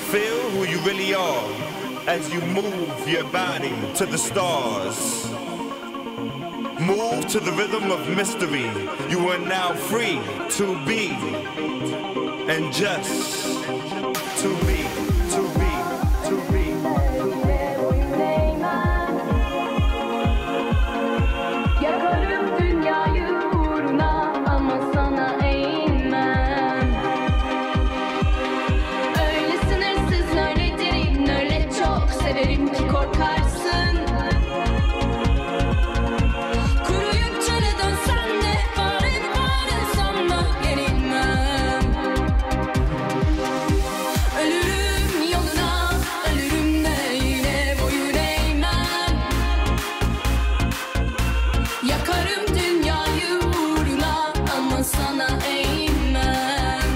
Feel who you really are as you move your body to the stars. Move to the rhythm of mystery. You are now free to be and just to be, to be, to be. Yakarım dünyayı uğruna ama sana eğilmem. Öyle sınırsız, öyle derin, öyle çok severim ki korkarsın. Kuruyup çöle dönsen de bağırıp bağırırsam da yenilmem. Ölürüm yoluna, ölürüm de yine boyun eğmem. Yakarım dünyayı uğruna ama sana eğilmem.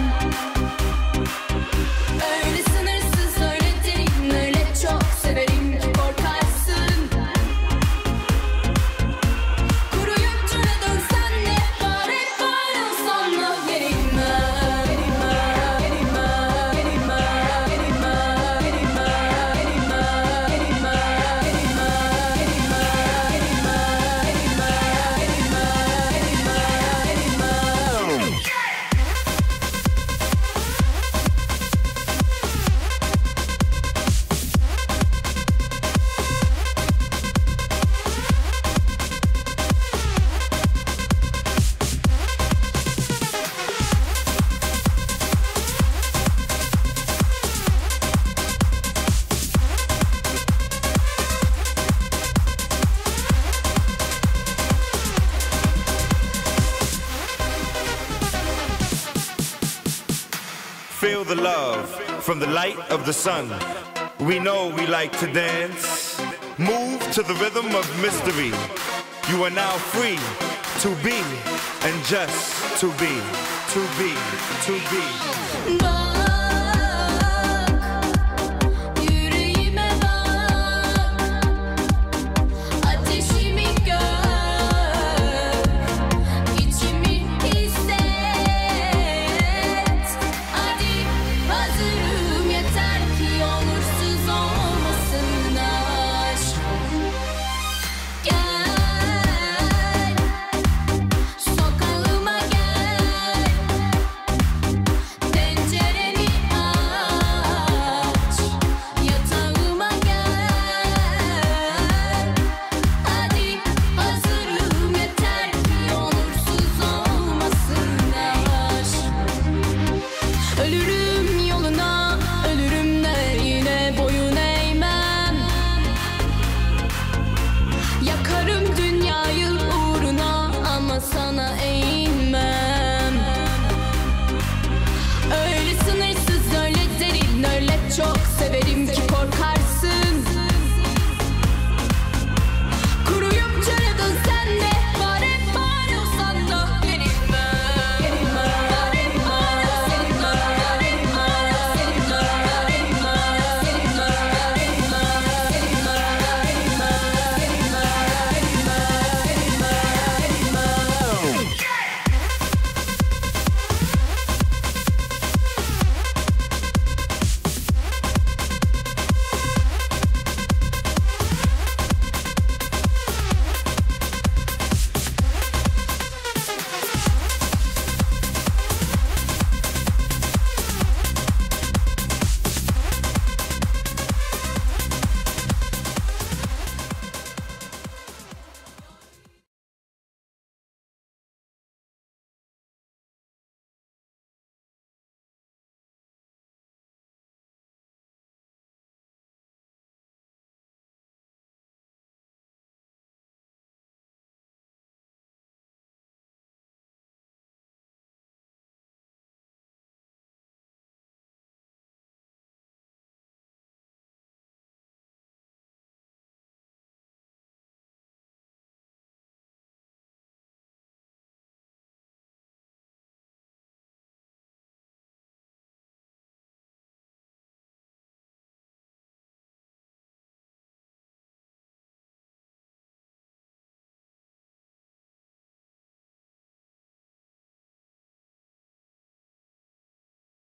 Öyle sınırsız, öyle derin, öyle çok severim ki korkarsın. Kuruyup çöle dönsen de bağırıp bağırılsan da yenilmem. Yenilmem, yenilmem, yenilmem, yenilmem, yenilmem, yenilmem, Feel the love from the light of the sun. We know we like to dance. Move to the rhythm of mystery. You are now free to be and just to be, to be, to be.